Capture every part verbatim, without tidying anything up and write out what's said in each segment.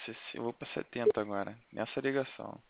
sessenta, eu vou para setenta agora, nessa ligação.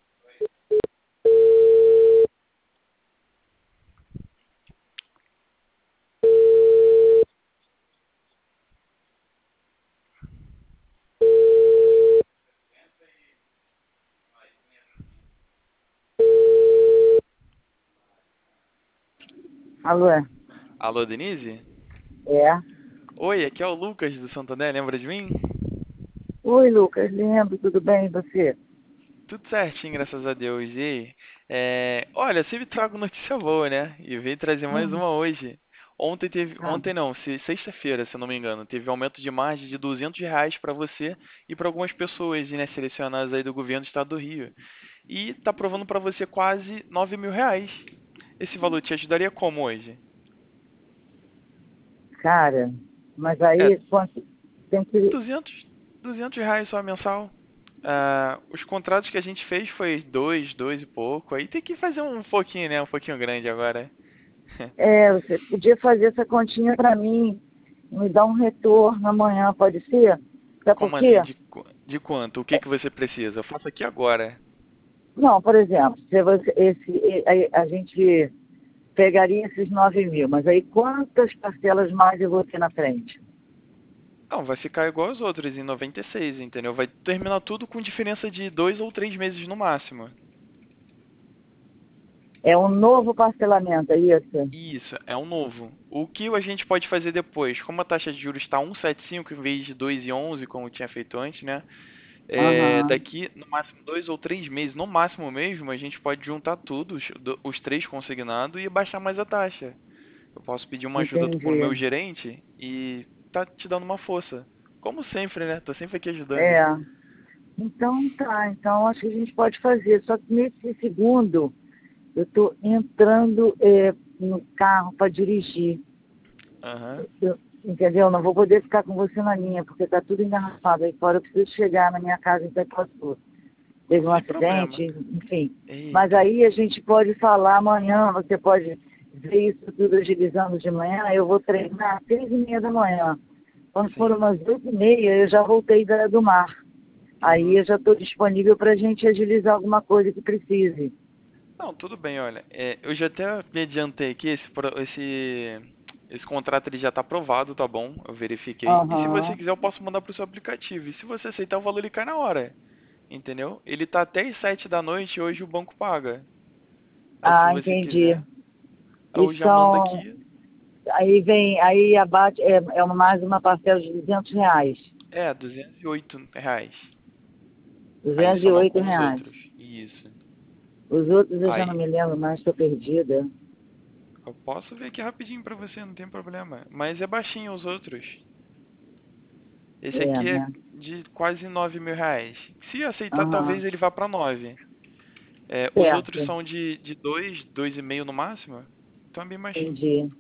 Alô? Alô, Denise? É. Oi, aqui é o Lucas do Santander, lembra de mim? Oi, Lucas, lembro, tudo bem, e você? Tudo certinho, graças a Deus. E aí? É, olha, sempre trago notícia boa, né? E veio trazer mais Hum, uma hoje. Ontem teve, ah, ontem não, se- sexta-feira, se eu não me engano, teve aumento de margem de duzentos reais para você e para algumas pessoas, né, selecionadas aí do governo do estado do Rio. E tá provando para você quase nove mil reais. Esse valor te ajudaria como hoje? cara, mas É, aí quanto tem que. duzentos, duzentos reais só mensal. Ah, os contratos que a gente fez foi dois, dois e pouco. Aí tem que fazer um pouquinho, né? Um pouquinho grande agora. É, você podia fazer essa continha para mim, me dar um retorno amanhã, pode ser? Sabe por Como quê? assim? De, qu- de quanto? O que que você precisa? Eu faço aqui agora. Não, por exemplo, se você, esse, a, a gente pegaria esses nove mil, mas aí quantas parcelas mais eu vou ter na frente? Não, vai ficar igual aos outros em noventa e seis, entendeu? Vai terminar tudo com diferença de dois ou três meses no máximo. É um novo parcelamento, é isso? Isso, é um novo. O que a gente pode fazer depois? Como a taxa de juros está um vírgula setenta e cinco em vez de dois vírgula onze, como tinha feito antes, né? É, Aham, daqui, no máximo, dois ou três meses, no máximo mesmo, a gente pode juntar tudo, os, do- os três consignados, e baixar mais a taxa. Eu posso pedir uma ajuda do- pro entendi. meu gerente e tá te dando uma força. Como sempre, né? Tô sempre aqui ajudando. É, então tá, então acho que a gente pode fazer. Só que nesse segundo, eu estou entrando é, no carro para dirigir. Aham, Eu, entendeu? Não vou poder ficar com você na linha, porque está tudo engarrafado aí fora. Eu preciso chegar na minha casa em Itaipuaçu. Teve um sem problema. acidente, enfim. Mas Eita, aí a gente pode falar amanhã, você pode ver isso tudo agilizando de manhã. Eu vou treinar às seis e meia da manhã. Quando for sim. umas oito e meia, eu já voltei da, do mar. Aí Uhum. eu já estou disponível para a gente agilizar alguma coisa que precise. Não, tudo bem, olha. É, eu já até me adiantei aqui, esse, pro- esse, esse contrato ele já tá aprovado, tá bom? Eu verifiquei. E se você Aham. quiser, eu posso mandar pro seu aplicativo. E se você aceitar o valor, ele cai na hora. Entendeu? Ele tá até às sete da noite e hoje o banco paga. Aí se Ah, você entendi. quiser, E eu já mando são. aqui. Aí vem, aí abate, é, é uma- mais uma parcela de duzentos reais. É, duzentos e oito reais. Aí duzentos e somam oito com os reais. outros. Isso. Os outros eu já não Aí, me lembro mais, estou perdida. eu posso ver aqui rapidinho pra você, não tem problema. Mas é baixinho os outros. Esse É, aqui é né? de quase nove mil reais. Se aceitar, talvez Aham. ele vá pra nove. É, os outros Certo. são de, de dois, dois e meio no máximo. Então é bem baixinho. Entendi.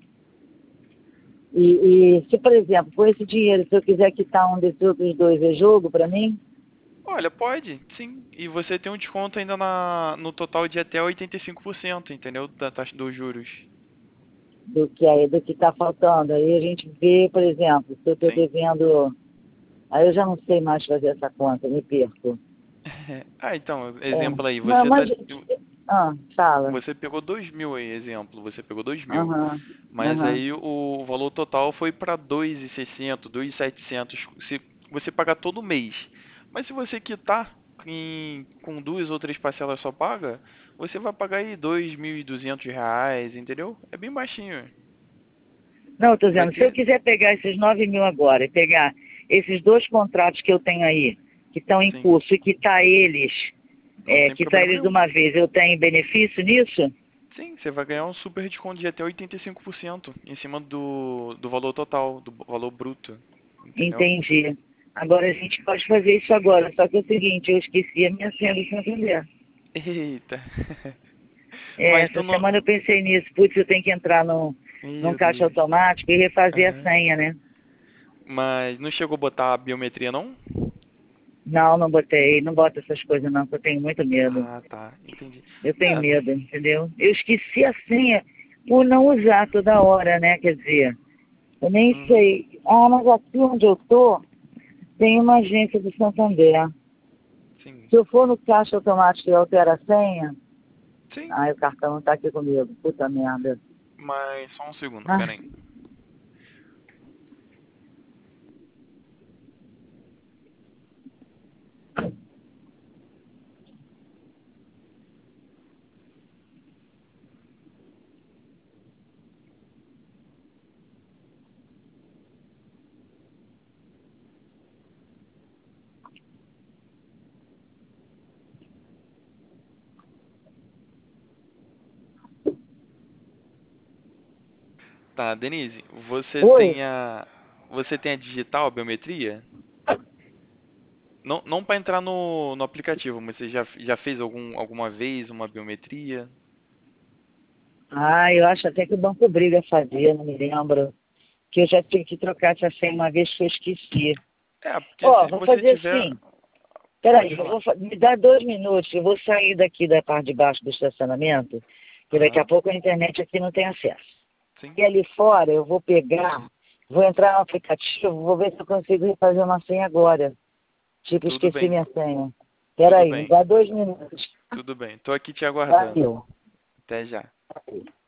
E, e se, por exemplo, com esse dinheiro, se eu quiser quitar um desses outros dois, é jogo para mim? Olha, pode, sim. E você tem um desconto ainda na, no total de até oitenta e cinco por cento, entendeu? Da taxa dos juros. Do que aí, do que está faltando. Aí a gente vê, por exemplo, se eu estou Sim. devendo. Aí eu já não sei mais fazer essa conta, me perco. Ah, então, É. exemplo aí, Não, você tá, mas. Ah, fala. você pegou dois mil aí, exemplo, você pegou dois mil. Aham. Mas Aham. aí o valor total foi para dois mil e seiscentos, dois mil e setecentos, se você pagar todo mês. Mas se você quitar em, com duas ou três parcelas só paga, você vai pagar aí dois mil e duzentos reais, entendeu? É bem baixinho. Não, estou Vai dizendo, se eu ter, quiser pegar esses nove mil agora e pegar esses dois contratos que eu tenho aí, que estão em sim, curso, e quitar eles, não é, tem quitar problema eles de nenhum. uma vez, eu tenho benefício nisso? Sim, você vai ganhar um super desconto de até oitenta e cinco por cento em cima do, do valor total, do valor bruto, entendeu? Entendi. Agora a gente pode fazer isso agora, só que é o seguinte, eu esqueci a minha senha do Santander. Eita. É, Mas tu essa não. semana eu pensei nisso, putz, eu tenho que entrar num, num Meu caixa Deus. automático e refazer a Aham. senha, né? Mas não chegou a botar a biometria, não? Não, não botei, não boto essas coisas não, porque eu tenho muito medo. Ah, tá. Entendi. Eu tenho É, medo, entendeu? Eu esqueci a senha por não usar toda hora, né? Quer dizer, eu nem uhum. sei. Ah, mas aqui onde eu tô, tem uma agência do Santander. Sim. Se eu for no caixa automático e altero a senha, Sim. ai, o cartão não tá aqui comigo. Puta merda. Mas só um segundo, Ah. pera aí. Tá, Denise, você Oi? tem a. Você tem a digital, a biometria? Não, não para entrar no, no aplicativo, mas você já, já fez algum, alguma vez uma biometria? Ah, eu acho até que o banco obriga a fazer, não me lembro. Que eu já tive que trocar essa senha uma vez que eu esqueci. É, porque Ó, se vou você fazer tiver. assim. Peraí, Pode eu falar. vou fa- me dá dois minutos, eu vou sair daqui da parte de baixo do estacionamento, que daqui a Aham, pouco a internet aqui não tem acesso. sim. E ali fora eu vou pegar, vou entrar no aplicativo, vou ver se eu consigo fazer uma senha agora. Tipo, Tudo esqueci bem, minha senha. tudo Peraí, me bem, dá dois minutos. tudo bem. Tô aqui te aguardando. Valeu. Até já.